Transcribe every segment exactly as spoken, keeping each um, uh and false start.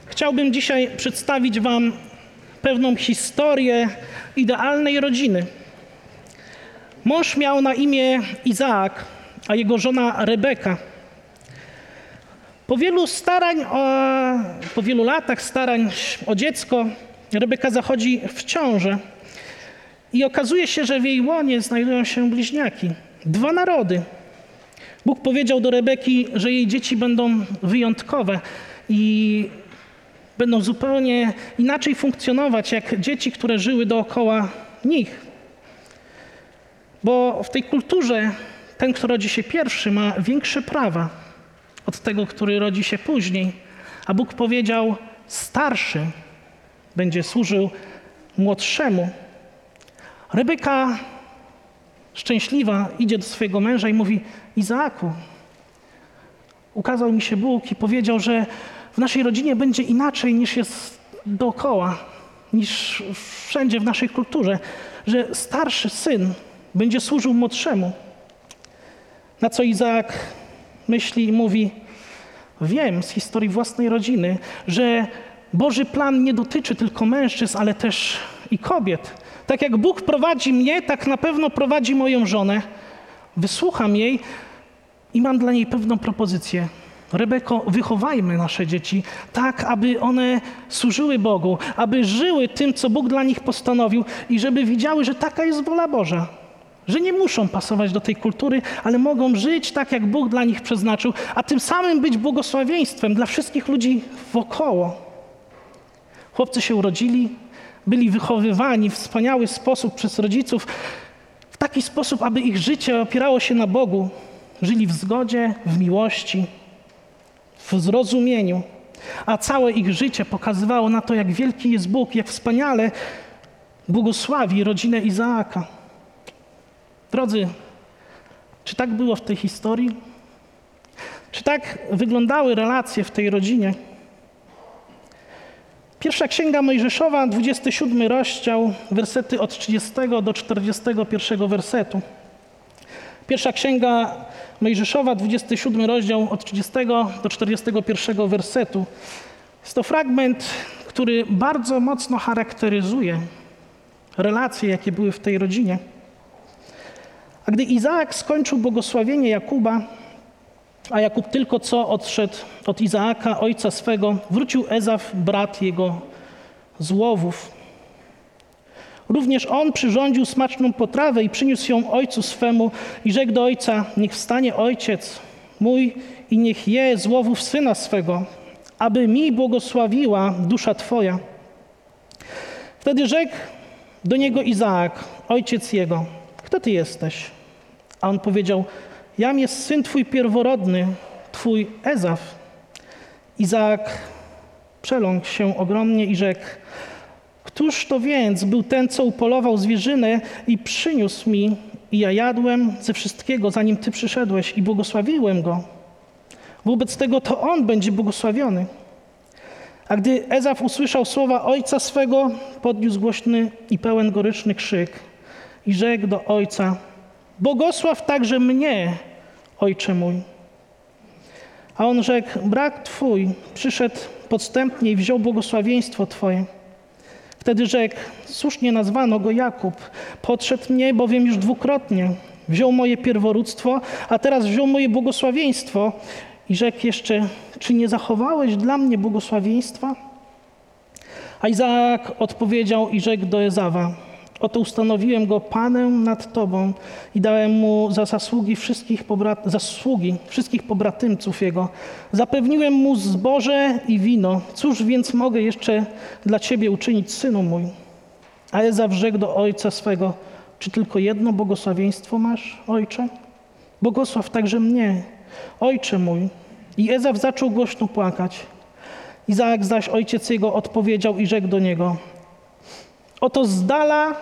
Chciałbym dzisiaj przedstawić wam pewną historię idealnej rodziny. Mąż miał na imię Izaak, a jego żona Rebeka. Po wielu starań, o, po wielu latach starań o dziecko, Rebeka zachodzi w ciążę i okazuje się, że w jej łonie znajdują się bliźniaki, dwa narody. Bóg powiedział do Rebeki, że jej dzieci będą wyjątkowe i będą zupełnie inaczej funkcjonować jak dzieci, które żyły dookoła nich. Bo w tej kulturze ten, kto rodzi się pierwszy, ma większe prawa od tego, który rodzi się później. A Bóg powiedział, starszy będzie służył młodszemu. Rebeka szczęśliwa idzie do swojego męża i mówi, Izaaku, ukazał mi się Bóg i powiedział, że w naszej rodzinie będzie inaczej niż jest dookoła, niż wszędzie w naszej kulturze, że starszy syn będzie służył młodszemu. Na co Izaak myśli i mówi, wiem z historii własnej rodziny, że Boży plan nie dotyczy tylko mężczyzn, ale też i kobiet. Tak jak Bóg prowadzi mnie, tak na pewno prowadzi moją żonę. Wysłucham jej i mam dla niej pewną propozycję. Rebeko, wychowajmy nasze dzieci tak, aby one służyły Bogu, aby żyły tym, co Bóg dla nich postanowił i żeby widziały, że taka jest wola Boża. Że nie muszą pasować do tej kultury, ale mogą żyć tak, jak Bóg dla nich przeznaczył, a tym samym być błogosławieństwem dla wszystkich ludzi wokoło. Chłopcy się urodzili, byli wychowywani w wspaniały sposób przez rodziców, w taki sposób, aby ich życie opierało się na Bogu. Żyli w zgodzie, w miłości, w zrozumieniu, a całe ich życie pokazywało na to, jak wielki jest Bóg, jak wspaniale błogosławi rodzinę Izaaka. Drodzy, czy tak było w tej historii? Czy tak wyglądały relacje w tej rodzinie? Pierwsza Księga Mojżeszowa, dwudziesty siódmy rozdział, wersety od trzydziestego do czterdziestego pierwszego wersetu. Pierwsza Księga Mojżeszowa, dwudziesty siódmy rozdział, od trzydziestego do czterdziestego pierwszego wersetu. Jest to fragment, który bardzo mocno charakteryzuje relacje, jakie były w tej rodzinie. A gdy Izaak skończył błogosławienie Jakuba, a Jakub tylko co odszedł od Izaaka, ojca swego, wrócił Ezaf, brat jego, z łowów. Również on przyrządził smaczną potrawę i przyniósł ją ojcu swemu i rzekł do ojca, niech wstanie ojciec mój i niech je z łowów syna swego, aby mi błogosławiła dusza twoja. Wtedy rzekł do niego Izaak, ojciec jego, kto ty jesteś? A on powiedział, jam jest syn twój pierworodny, twój Ezaf. Izaak przeląkł się ogromnie i rzekł, któż to więc był ten, co upolował zwierzynę i przyniósł mi, i ja jadłem ze wszystkiego, zanim ty przyszedłeś i błogosławiłem go. Wobec tego to on będzie błogosławiony. A gdy Ezaf usłyszał słowa ojca swego, podniósł głośny i pełen goryczny krzyk i rzekł do ojca, błogosław także mnie, ojcze mój. A on rzekł, brat twój przyszedł podstępnie i wziął błogosławieństwo twoje. Wtedy rzekł, słusznie nazwano go Jakub, podszedł mnie, bowiem już dwukrotnie. Wziął moje pierworództwo, a teraz wziął moje błogosławieństwo. I rzekł jeszcze, czy nie zachowałeś dla mnie błogosławieństwa? A Izaak odpowiedział i rzekł do Ezawa, oto ustanowiłem go panem nad tobą i dałem mu za zasługi wszystkich, pobrat- zasługi wszystkich pobratymców jego. Zapewniłem mu zboże i wino. Cóż więc mogę jeszcze dla ciebie uczynić, synu mój? A Ezaw rzekł do ojca swego, czy tylko jedno błogosławieństwo masz, ojcze? Błogosław także mnie, ojcze mój. I Ezaw zaczął głośno płakać. Izaak zaś, ojciec jego, odpowiedział i rzekł do niego, oto z dala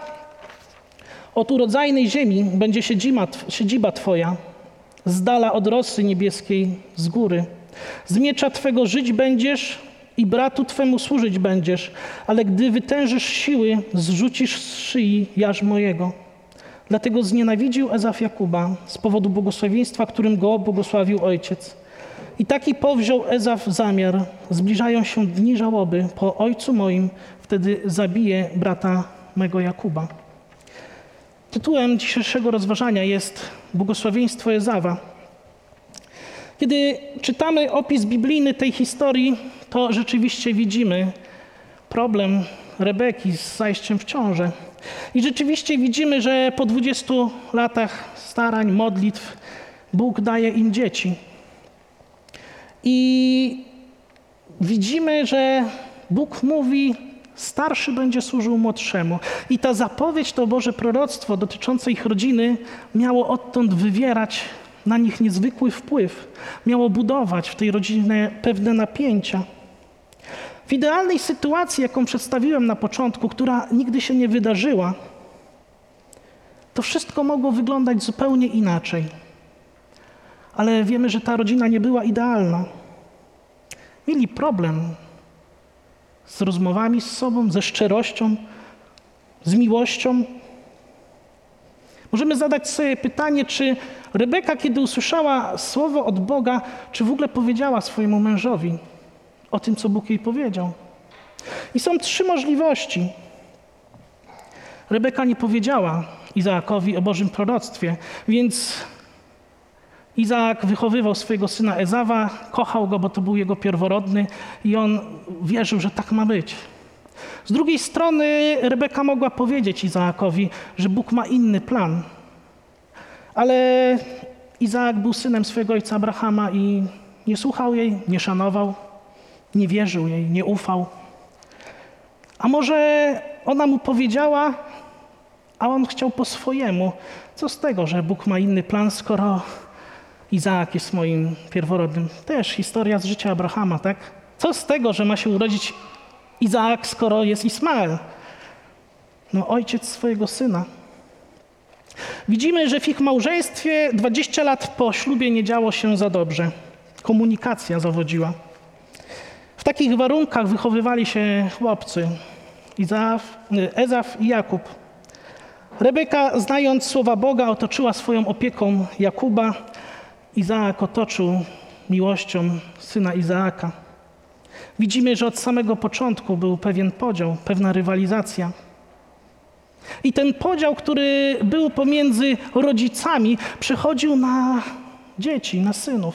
od urodzajnej ziemi będzie siedziba, siedziba twoja, z dala od rosy niebieskiej z góry. Z miecza twego żyć będziesz i bratu twemu służyć będziesz, ale gdy wytężysz siły, zrzucisz z szyi jarzmo jego. Dlatego znienawidził Ezaf Jakuba z powodu błogosławieństwa, którym go błogosławił ojciec. I taki powziął Ezaf zamiar. Zbliżają się dni żałoby. Po ojcu moim wtedy zabiję brata mego Jakuba. Tytułem dzisiejszego rozważania jest Błogosławieństwo Ezawa. Kiedy czytamy opis biblijny tej historii, to rzeczywiście widzimy problem Rebeki z zajściem w ciążę. I rzeczywiście widzimy, że po dwudziestu latach starań, modlitw Bóg daje im dzieci. I widzimy, że Bóg mówi, starszy będzie służył młodszemu. I ta zapowiedź, to Boże proroctwo dotyczące ich rodziny miało odtąd wywierać na nich niezwykły wpływ. Miało budować w tej rodzinie pewne napięcia. W idealnej sytuacji, jaką przedstawiłem na początku, która nigdy się nie wydarzyła, to wszystko mogło wyglądać zupełnie inaczej. Ale wiemy, że ta rodzina nie była idealna. Mieli problem z rozmowami z sobą, ze szczerością, z miłością. Możemy zadać sobie pytanie, czy Rebeka, kiedy usłyszała słowo od Boga, czy w ogóle powiedziała swojemu mężowi o tym, co Bóg jej powiedział. I są trzy możliwości. Rebeka nie powiedziała Izaakowi o Bożym proroctwie, więc Izaak wychowywał swojego syna Ezawa, kochał go, bo to był jego pierworodny i on wierzył, że tak ma być. Z drugiej strony Rebeka mogła powiedzieć Izaakowi, że Bóg ma inny plan. Ale Izaak był synem swojego ojca Abrahama i nie słuchał jej, nie szanował, nie wierzył jej, nie ufał. A może ona mu powiedziała, a on chciał po swojemu. Co z tego, że Bóg ma inny plan, skoro Izaak jest moim pierworodnym? Też historia z życia Abrahama, tak? Co z tego, że ma się urodzić Izaak, skoro jest Ismael? No ojciec swojego syna. Widzimy, że w ich małżeństwie dwadzieścia lat po ślubie nie działo się za dobrze. Komunikacja zawodziła. W takich warunkach wychowywali się chłopcy, Izaf, Ezaf i Jakub. Rebeka, znając słowa Boga, otoczyła swoją opieką Jakuba. Izaak otoczył miłością syna Izaaka. Widzimy, że od samego początku był pewien podział, pewna rywalizacja. I ten podział, który był pomiędzy rodzicami, przechodził na dzieci, na synów.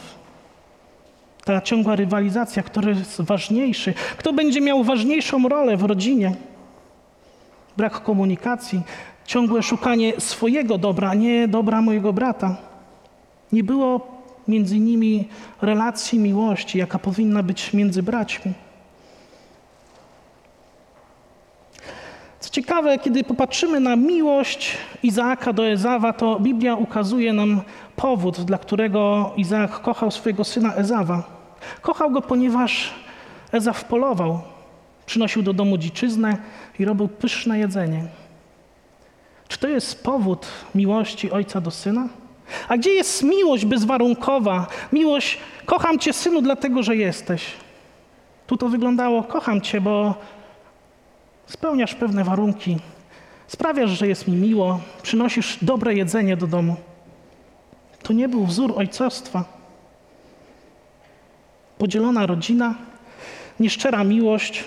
Ta ciągła rywalizacja, kto jest ważniejszy, kto będzie miał ważniejszą rolę w rodzinie. Brak komunikacji, ciągłe szukanie swojego dobra, a nie dobra mojego brata. Nie było między nimi relacji miłości, jaka powinna być między braćmi. Co ciekawe, kiedy popatrzymy na miłość Izaaka do Ezawa, to Biblia ukazuje nam powód, dla którego Izaak kochał swojego syna Ezawa. Kochał go, ponieważ Ezaw polował, przynosił do domu dziczyznę i robił pyszne jedzenie. Czy to jest powód miłości ojca do syna? A gdzie jest miłość bezwarunkowa? Miłość, kocham cię, synu, dlatego, że jesteś. Tu to wyglądało, kocham cię, bo spełniasz pewne warunki, sprawiasz, że jest mi miło, przynosisz dobre jedzenie do domu. To nie był wzór ojcostwa. Podzielona rodzina, nieszczera miłość.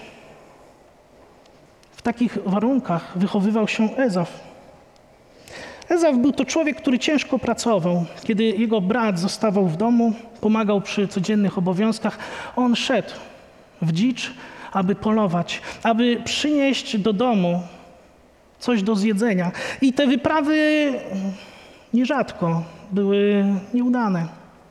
W takich warunkach wychowywał się Ezaf. Ezaf był to człowiek, który ciężko pracował. Kiedy jego brat zostawał w domu, pomagał przy codziennych obowiązkach, on szedł w dzicz, aby polować, aby przynieść do domu coś do zjedzenia. I te wyprawy nierzadko były nieudane.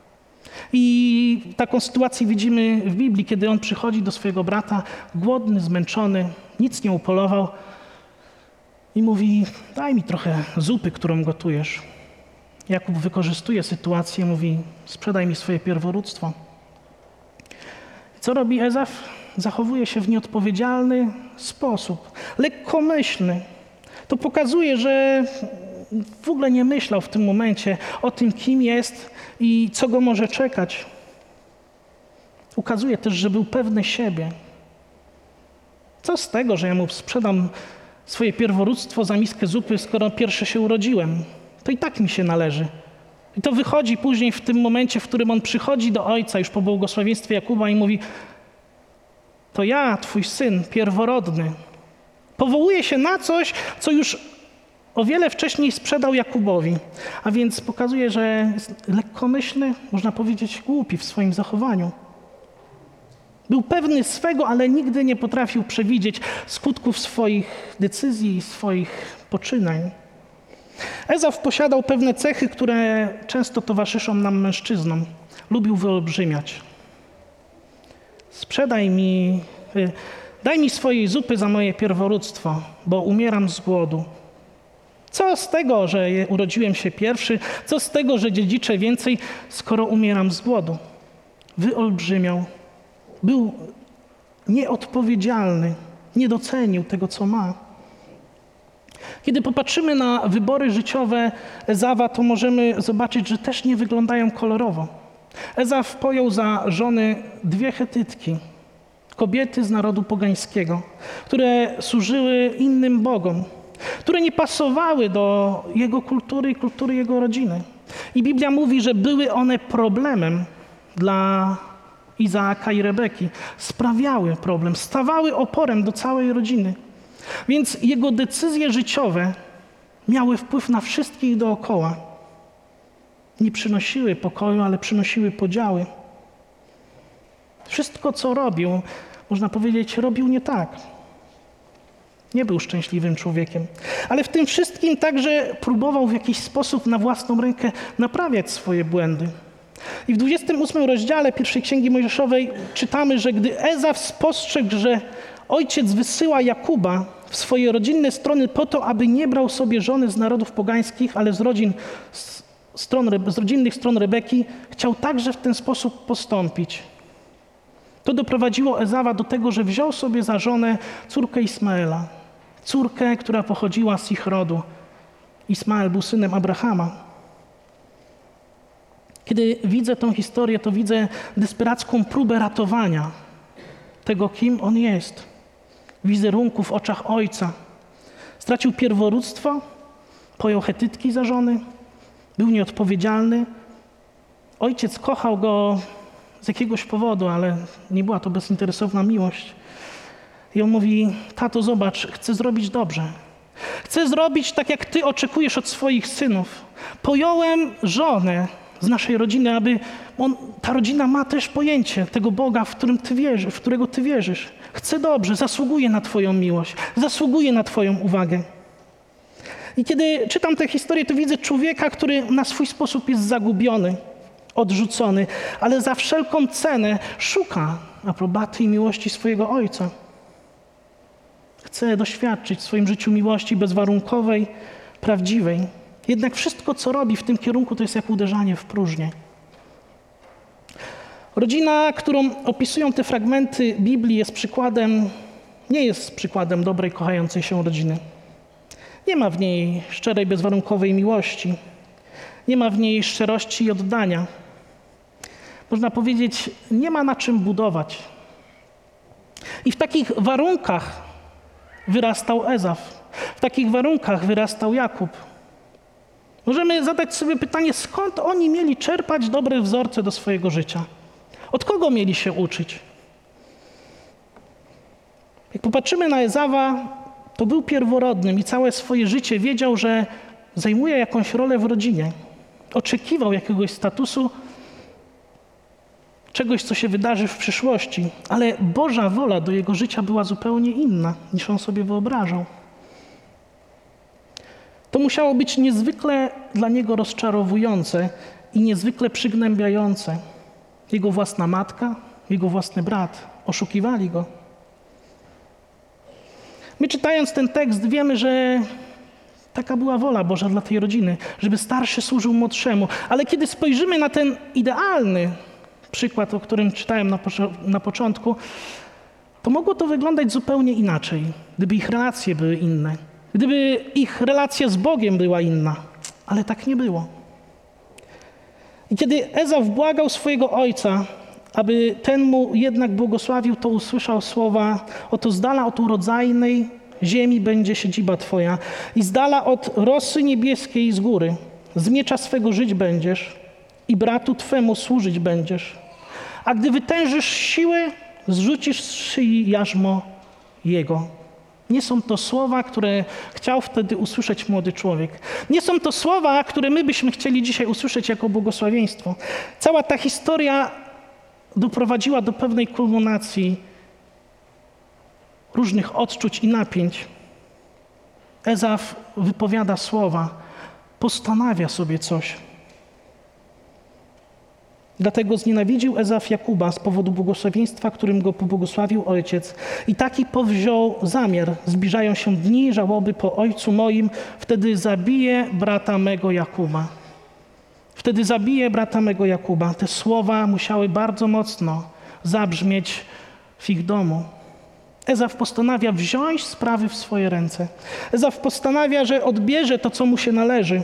I taką sytuację widzimy w Biblii, kiedy on przychodzi do swojego brata, głodny, zmęczony, nic nie upolował i mówi, daj mi trochę zupy, którą gotujesz. Jakub wykorzystuje sytuację, mówi, sprzedaj mi swoje pierworództwo. I co robi Ezaf? Zachowuje się w nieodpowiedzialny sposób, lekkomyślny. To pokazuje, że w ogóle nie myślał w tym momencie o tym, kim jest i co go może czekać. Ukazuje też, że był pewny siebie. Co z tego, że ja mu sprzedam swoje pierworództwo za miskę zupy, skoro pierwszy się urodziłem? To i tak mi się należy. I to wychodzi później w tym momencie, w którym on przychodzi do ojca już po błogosławieństwie Jakuba i mówi: to ja, twój syn pierworodny. Powołuje się na coś, co już o wiele wcześniej sprzedał Jakubowi. A więc pokazuje, że jest lekkomyślny, można powiedzieć głupi w swoim zachowaniu. Był pewny swego, ale nigdy nie potrafił przewidzieć skutków swoich decyzji i swoich poczynań. Ezaf posiadał pewne cechy, które często towarzyszą nam mężczyznom. Lubił wyolbrzymiać. Sprzedaj mi, daj mi swojej zupy za moje pierworództwo, bo umieram z głodu. Co z tego, że urodziłem się pierwszy? Co z tego, że dziedziczę więcej, skoro umieram z głodu? Wyolbrzymiał. Był nieodpowiedzialny. Nie docenił tego, co ma. Kiedy popatrzymy na wybory życiowe Ezawa, to możemy zobaczyć, że też nie wyglądają kolorowo. Ezaf pojął za żony dwie Chetytki, kobiety z narodu pogańskiego, które służyły innym bogom, które nie pasowały do jego kultury i kultury jego rodziny. I Biblia mówi, że były one problemem dla Izaaka i Rebeki. Sprawiały problem, stawały oporem do całej rodziny. Więc jego decyzje życiowe miały wpływ na wszystkich dookoła. Nie przynosiły pokoju, ale przynosiły podziały. Wszystko, co robił, można powiedzieć, robił nie tak. Nie był szczęśliwym człowiekiem. Ale w tym wszystkim także próbował w jakiś sposób na własną rękę naprawiać swoje błędy. I w dwudziestym ósmym rozdziale pierwszej Księgi Mojżeszowej czytamy, że gdy Ezaf spostrzegł, że ojciec wysyła Jakuba w swoje rodzinne strony po to, aby nie brał sobie żony z narodów pogańskich, ale z, rodzin, z, stron, z rodzinnych stron Rebeki, chciał także w ten sposób postąpić. To doprowadziło Ezawa do tego, że wziął sobie za żonę córkę Ismaela, córkę, która pochodziła z ich rodu. Ismael był synem Abrahama. Kiedy widzę tę historię, to widzę desperacką próbę ratowania tego, kim on jest. Wizerunku w oczach ojca. Stracił pierworództwo, pojął Chetytki za żony, był nieodpowiedzialny. Ojciec kochał go z jakiegoś powodu, ale nie była to bezinteresowna miłość. I on mówi: tato, zobacz, chcę zrobić dobrze. Chcę zrobić tak, jak ty oczekujesz od swoich synów. Pojąłem żonę z naszej rodziny, aby on, ta rodzina ma też pojęcie tego Boga, w którym ty wierzysz, w którego ty wierzysz. Chcę dobrze, zasługuję na twoją miłość, zasługuję na twoją uwagę. I kiedy czytam tę historię, to widzę człowieka, który na swój sposób jest zagubiony, odrzucony, ale za wszelką cenę szuka aprobaty i miłości swojego ojca. Chce doświadczyć w swoim życiu miłości bezwarunkowej, prawdziwej. Jednak wszystko, co robi w tym kierunku, to jest jak uderzanie w próżnię. Rodzina, którą opisują te fragmenty Biblii, jest przykładem, nie jest przykładem dobrej, kochającej się rodziny. Nie ma w niej szczerej, bezwarunkowej miłości. Nie ma w niej szczerości i oddania. Można powiedzieć, nie ma na czym budować. I w takich warunkach wyrastał Ezaf. W takich warunkach wyrastał Jakub. Możemy zadać sobie pytanie, skąd oni mieli czerpać dobre wzorce do swojego życia? Od kogo mieli się uczyć? Jak popatrzymy na Ezawa, to był pierworodnym i całe swoje życie wiedział, że zajmuje jakąś rolę w rodzinie. Oczekiwał jakiegoś statusu, czegoś, co się wydarzy w przyszłości. Ale Boża wola do jego życia była zupełnie inna, niż on sobie wyobrażał. To musiało być niezwykle dla niego rozczarowujące i niezwykle przygnębiające. Jego własna matka, jego własny brat oszukiwali go. My, czytając ten tekst, wiemy, że taka była wola Boża dla tej rodziny, żeby starszy służył młodszemu. Ale kiedy spojrzymy na ten idealny przykład, o którym czytałem na, po- na początku, to mogło to wyglądać zupełnie inaczej, gdyby ich relacje były inne, gdyby ich relacja z Bogiem była inna. Ale tak nie było. I kiedy Ezaf błagał swojego ojca, aby ten mu jednak błogosławił, to usłyszał słowa: oto z dala od urodzajnej ziemi będzie siedziba twoja i z dala od rosy niebieskiej z góry. z miecza swego żyć będziesz i bratu twemu służyć będziesz. A gdy wytężysz siły, zrzucisz z szyi jarzmo jego. Nie są to słowa, które chciał wtedy usłyszeć młody człowiek. Nie są to słowa, które my byśmy chcieli dzisiaj usłyszeć jako błogosławieństwo. Cała ta historia doprowadziła do pewnej kulminacji różnych odczuć i napięć. Ezaf wypowiada słowa, postanawia sobie coś. Dlatego znienawidził Ezaf Jakuba z powodu błogosławieństwa, którym go pobłogosławił ojciec. I taki powziął zamiar. Zbliżają się dni żałoby po ojcu moim. Wtedy zabiję brata mego Jakuba. Wtedy zabiję brata mego Jakuba. Te słowa musiały bardzo mocno zabrzmieć w ich domu. Ezaf postanawia wziąć sprawy w swoje ręce. Ezaf postanawia, że odbierze to, co mu się należy.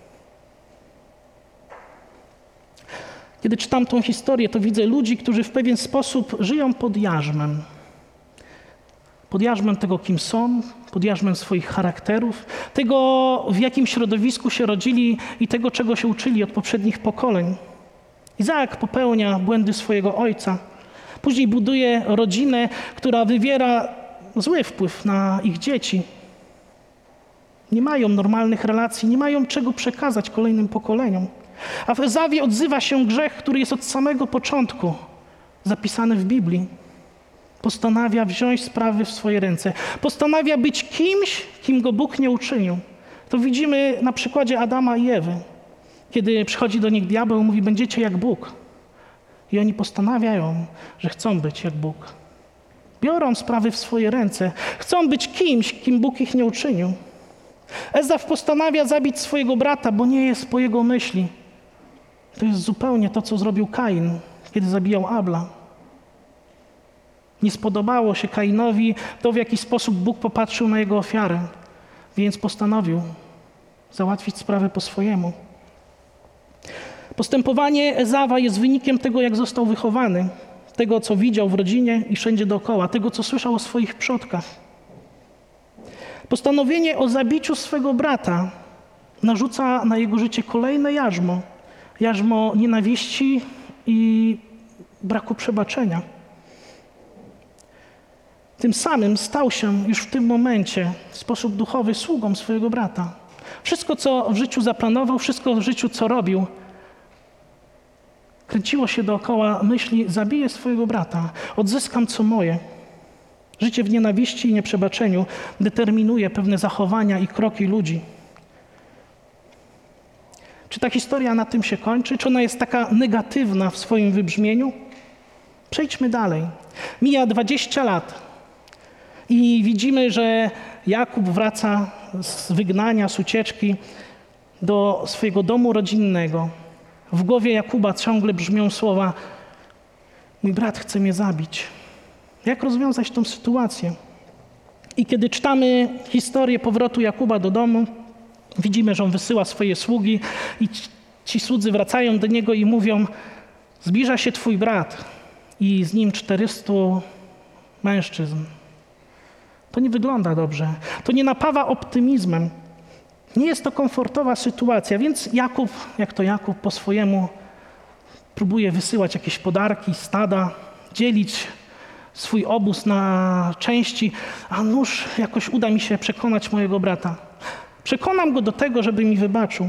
Kiedy czytam tą historię, to widzę ludzi, którzy w pewien sposób żyją pod jarzmem. Pod jarzmem tego, kim są, pod jarzmem swoich charakterów, tego, w jakim środowisku się rodzili i tego, czego się uczyli od poprzednich pokoleń. Izaak popełnia błędy swojego ojca. Później buduje rodzinę, która wywiera zły wpływ na ich dzieci. Nie mają normalnych relacji, nie mają czego przekazać kolejnym pokoleniom. A w Ezawie odzywa się grzech, który jest od samego początku zapisany w Biblii. Postanawia wziąć sprawy w swoje ręce. Postanawia być kimś, kim go Bóg nie uczynił. To widzimy na przykładzie Adama i Ewy. Kiedy przychodzi do nich diabeł, mówi, będziecie jak Bóg. I oni postanawiają, że chcą być jak Bóg. Biorą sprawy w swoje ręce. Chcą być kimś, kim Bóg ich nie uczynił. Ezaf postanawia zabić swojego brata, bo nie jest po jego myśli. To jest zupełnie to, co zrobił Kain, kiedy zabijał Abla. Nie spodobało się Kainowi to, w jaki sposób Bóg popatrzył na jego ofiarę, więc postanowił załatwić sprawę po swojemu. Postępowanie Ezawa jest wynikiem tego, jak został wychowany, tego, co widział w rodzinie i wszędzie dookoła, tego, co słyszał o swoich przodkach. Postanowienie o zabiciu swego brata narzuca na jego życie kolejne jarzmo. Jarzmo nienawiści i braku przebaczenia. Tym samym stał się już w tym momencie w sposób duchowy sługą swojego brata. Wszystko, co w życiu zaplanował, wszystko w życiu, co robił, kręciło się dookoła myśli, zabiję swojego brata, odzyskam co moje. Życie w nienawiści i nieprzebaczeniu determinuje pewne zachowania i kroki ludzi. Czy ta historia na tym się kończy? Czy ona jest taka negatywna w swoim wybrzmieniu? Przejdźmy dalej. Mija dwadzieścia lat i widzimy, że Jakub wraca z wygnania, z ucieczki do swojego domu rodzinnego. W głowie Jakuba ciągle brzmią słowa: mój brat chce mnie zabić. Jak rozwiązać tę sytuację? I kiedy czytamy historię powrotu Jakuba do domu, widzimy, że on wysyła swoje sługi i ci słudzy wracają do niego i mówią: zbliża się twój brat i z nim czterystu mężczyzn. To nie wygląda dobrze. To nie napawa optymizmem. Nie jest to komfortowa sytuacja, więc Jakub, jak to Jakub po swojemu, próbuje wysyłać jakieś podarki, stada, dzielić swój obóz na części, a nuż jakoś uda mi się przekonać mojego brata. Przekonam go do tego, żeby mi wybaczył.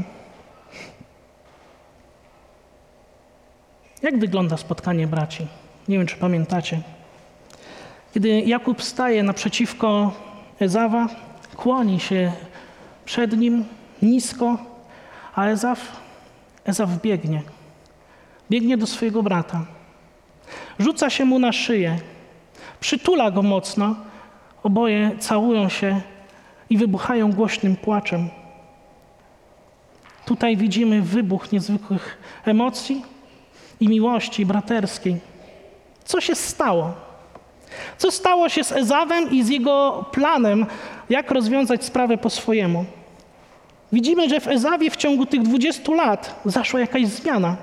Jak wygląda spotkanie braci? Nie wiem, czy pamiętacie. Kiedy Jakub staje naprzeciwko Ezawa, kłoni się przed nim nisko, a Ezaf, Ezaf biegnie. Biegnie do swojego brata. Rzuca się mu na szyję. Przytula go mocno. Oboje całują się i wybuchają głośnym płaczem. Tutaj widzimy wybuch niezwykłych emocji i miłości braterskiej. Co się stało? Co stało się z Ezawem i z jego planem, jak rozwiązać sprawę po swojemu? Widzimy, że w Ezawie w ciągu tych dwudziestu lat zaszła jakaś zmiana.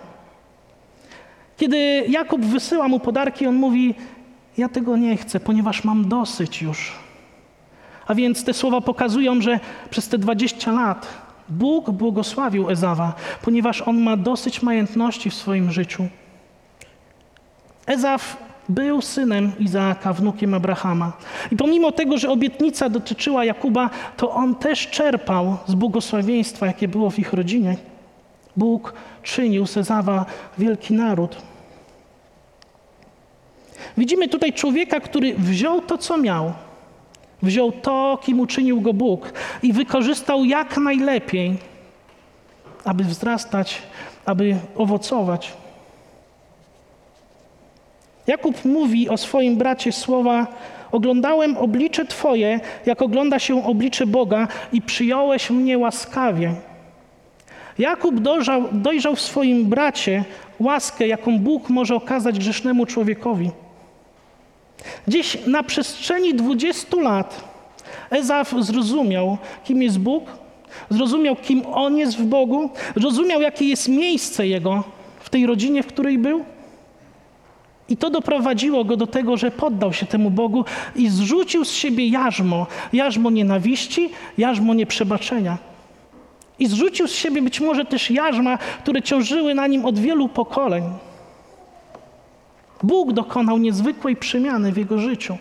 Kiedy Jakub wysyła mu podarki, on mówi: ja tego nie chcę, ponieważ mam dosyć już. A więc te słowa pokazują, że przez te dwadzieścia lat Bóg błogosławił Ezawa, ponieważ on ma dosyć majątności w swoim życiu. Ezaf był synem Izaaka, wnukiem Abrahama. I pomimo tego, że obietnica dotyczyła Jakuba, to on też czerpał z błogosławieństwa, jakie było w ich rodzinie. Bóg czynił z Ezawa wielki naród. Widzimy tutaj człowieka, który wziął to, co miał. Wziął to, kim uczynił go Bóg i wykorzystał jak najlepiej, aby wzrastać, aby owocować. Jakub mówi o swoim bracie słowa: oglądałem oblicze Twoje, jak ogląda się oblicze Boga i przyjąłeś mnie łaskawie. Jakub dojrzał, dojrzał w swoim bracie łaskę, jaką Bóg może okazać grzesznemu człowiekowi. Gdzieś na przestrzeni dwudziestu lat Ezaf zrozumiał, kim jest Bóg, zrozumiał, kim on jest w Bogu, zrozumiał, jakie jest miejsce jego w tej rodzinie, w której był. I to doprowadziło go do tego, że poddał się temu Bogu i zrzucił z siebie jarzmo, jarzmo nienawiści, jarzmo nieprzebaczenia. I zrzucił z siebie być może też jarzma, które ciążyły na nim od wielu pokoleń. Bóg dokonał niezwykłej przemiany w jego życiu.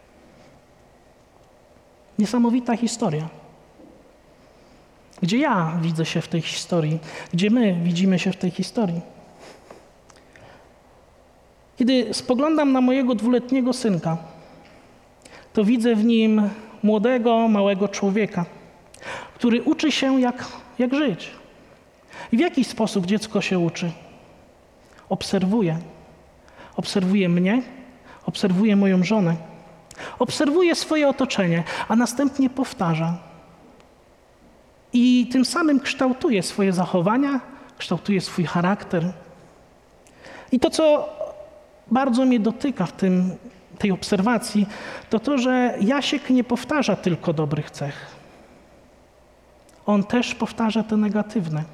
Niesamowita historia. Gdzie ja widzę się w tej historii? Gdzie my widzimy się w tej historii? Kiedy spoglądam na mojego dwuletniego synka, to widzę w nim młodego, małego człowieka, który uczy się, jak, jak żyć. I w jaki sposób dziecko się uczy? Obserwuje. Obserwuje mnie, obserwuje moją żonę, obserwuje swoje otoczenie, a następnie powtarza. I tym samym kształtuje swoje zachowania, kształtuje swój charakter. I to, co bardzo mnie dotyka w tym, tej obserwacji, to to, że Jasiek nie powtarza tylko dobrych cech. On też powtarza te negatywne.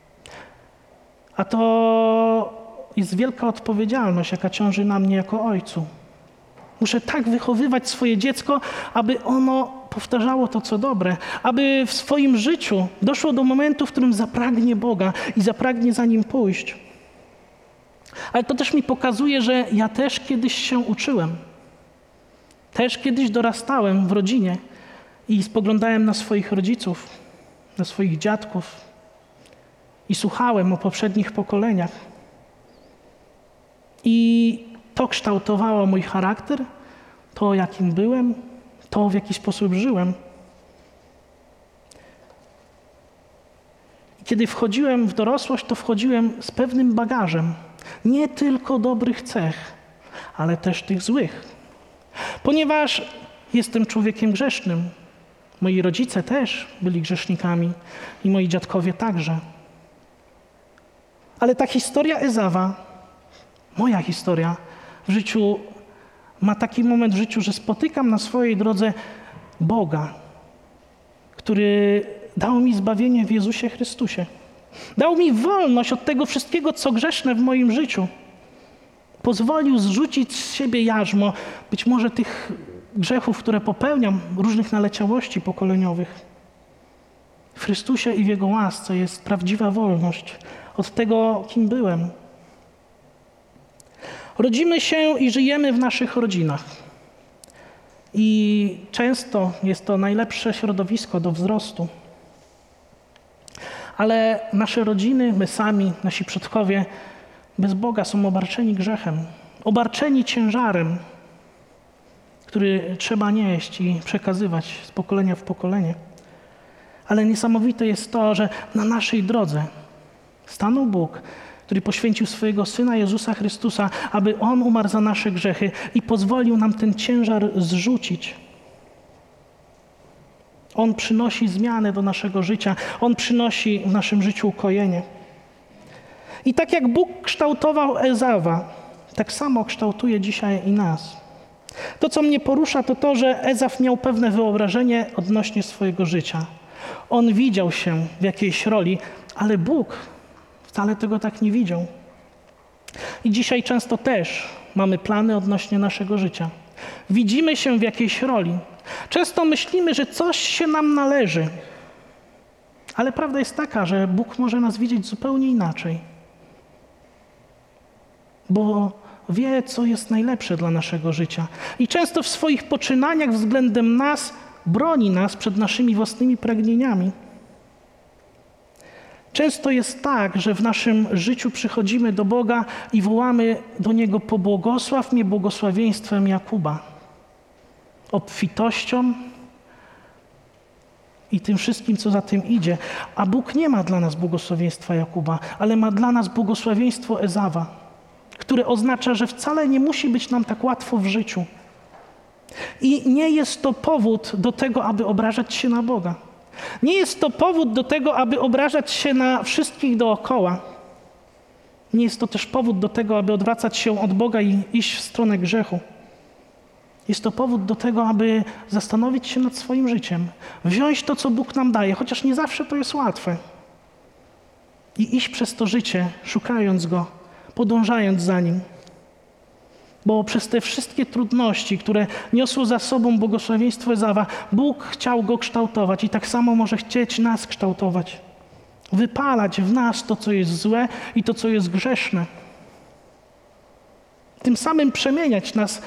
A to jest wielka odpowiedzialność, jaka ciąży na mnie jako ojcu. Muszę tak wychowywać swoje dziecko, aby ono powtarzało to, co dobre, aby w swoim życiu doszło do momentu, w którym zapragnie Boga i zapragnie za Nim pójść. Ale to też mi pokazuje, że ja też kiedyś się uczyłem. Też kiedyś dorastałem w rodzinie i spoglądałem na swoich rodziców, na swoich dziadków i słuchałem o poprzednich pokoleniach. I to kształtowało mój charakter, to jakim byłem, to w jaki sposób żyłem. I kiedy wchodziłem w dorosłość, to wchodziłem z pewnym bagażem. Nie tylko dobrych cech, ale też tych złych. Ponieważ jestem człowiekiem grzesznym. Moi rodzice też byli grzesznikami i moi dziadkowie także. Ale ta historia Ezawa, moja historia w życiu, ma taki moment w życiu, że spotykam na swojej drodze Boga, który dał mi zbawienie w Jezusie Chrystusie. Dał mi wolność od tego wszystkiego, co grzeszne w moim życiu. Pozwolił zrzucić z siebie jarzmo, być może tych grzechów, które popełniam, różnych naleciałości pokoleniowych. W Chrystusie i w Jego łasce jest prawdziwa wolność od tego, kim byłem. Rodzimy się i żyjemy w naszych rodzinach. I często jest to najlepsze środowisko do wzrostu. Ale nasze rodziny, my sami, nasi przodkowie bez Boga są obarczeni grzechem, obarczeni ciężarem, który trzeba nieść i przekazywać z pokolenia w pokolenie. Ale niesamowite jest to, że na naszej drodze stanął Bóg, który poświęcił swojego Syna Jezusa Chrystusa, aby On umarł za nasze grzechy i pozwolił nam ten ciężar zrzucić. On przynosi zmianę do naszego życia. On przynosi w naszym życiu ukojenie. I tak jak Bóg kształtował Ezawa, tak samo kształtuje dzisiaj i nas. To, co mnie porusza, to to, że Ezaf miał pewne wyobrażenie odnośnie swojego życia. On widział się w jakiejś roli, ale Bóg wcale tego tak nie widział. I dzisiaj często też mamy plany odnośnie naszego życia. Widzimy się w jakiejś roli. Często myślimy, że coś się nam należy, Ale prawda jest taka, że Bóg może nas widzieć zupełnie inaczej. Bo wie, co jest najlepsze dla naszego życia. I często w swoich poczynaniach względem nas broni nas przed naszymi własnymi pragnieniami. Często jest tak, że w naszym życiu przychodzimy do Boga i wołamy do Niego: pobłogosław mnie błogosławieństwem Jakuba, obfitością i tym wszystkim, co za tym idzie. A Bóg nie ma dla nas błogosławieństwa Jakuba, ale ma dla nas błogosławieństwo Ezawa, które oznacza, że wcale nie musi być nam tak łatwo w życiu. I nie jest to powód do tego, aby obrażać się na Boga. Nie jest to powód do tego, aby obrażać się na wszystkich dookoła. Nie jest to też powód do tego, aby odwracać się od Boga i iść w stronę grzechu. Jest to powód do tego, aby zastanowić się nad swoim życiem. Wziąć to, co Bóg nam daje, chociaż nie zawsze to jest łatwe. I iść przez to życie, szukając Go, podążając za Nim. Bo przez te wszystkie trudności, które niosło za sobą błogosławieństwo Ezawa, Bóg chciał go kształtować i tak samo może chcieć nas kształtować. Wypalać w nas to, co jest złe i to, co jest grzeszne. Tym samym przemieniać nas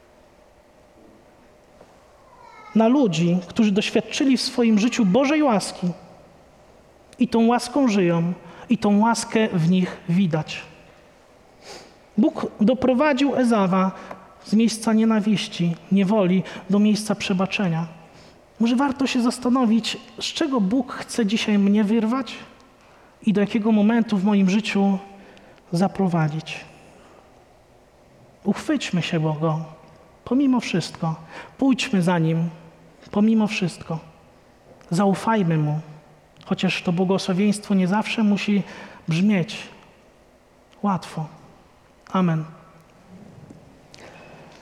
na ludzi, którzy doświadczyli w swoim życiu Bożej łaski i tą łaską żyją i tą łaskę w nich widać. Bóg doprowadził Ezawa z miejsca nienawiści, niewoli do miejsca przebaczenia. Może warto się zastanowić, z czego Bóg chce dzisiaj mnie wyrwać i do jakiego momentu w moim życiu zaprowadzić. Uchwyćmy się Go, pomimo wszystko. Pójdźmy za Nim, pomimo wszystko. Zaufajmy Mu, chociaż to błogosławieństwo nie zawsze musi brzmieć łatwo. Amen.